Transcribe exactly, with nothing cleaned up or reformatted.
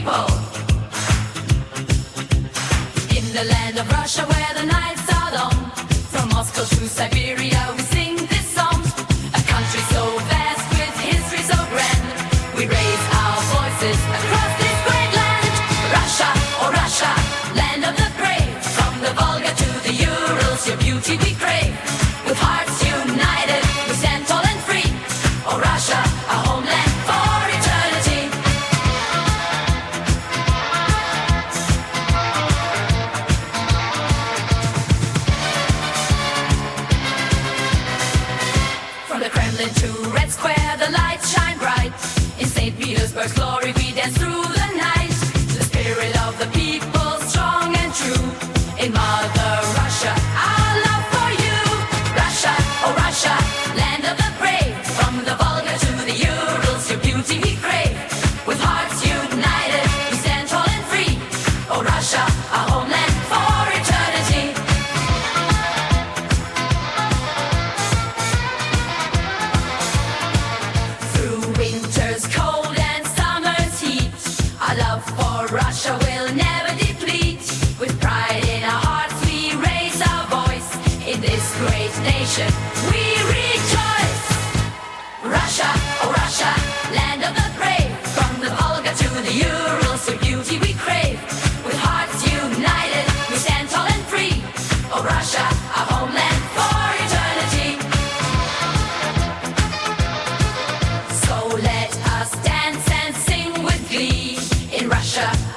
people. In the land of Russia where the nights are long, from Moscow to Siberia we sing this song. A country so vast with history so grand, we raise our voices across this great land. Russia, oh Russia, land of the brave, from the Volga to the Urals, your beauty we crave. With hearts united, we stand tall and free. Oh Russia, our homeland for eternity. From the Kremlin to Red Square, the lights shine bright. In Saint Petersburg's glory, we dance through the night. The spirit of the people, strong and true. In Mother Russia, our love for you. Russia, oh Russia, land of the brave, from the Volga to the Urals, your beauty we crave. With hearts united, we stand tall and free. Oh Russia, our homeland for eternity. Through winter's cold and summer's heat, our love for Russia will never deplete. With pride in our hearts, we raise our voice. In this great nation, we rejoice. Russia, oh Russia, land of the brave, from the Volga to the Urals, your beauty we crave. With hearts united, we stand tall and free. Oh Russia, our homeland for eternity. So let us dance and sing with glee. In Russia,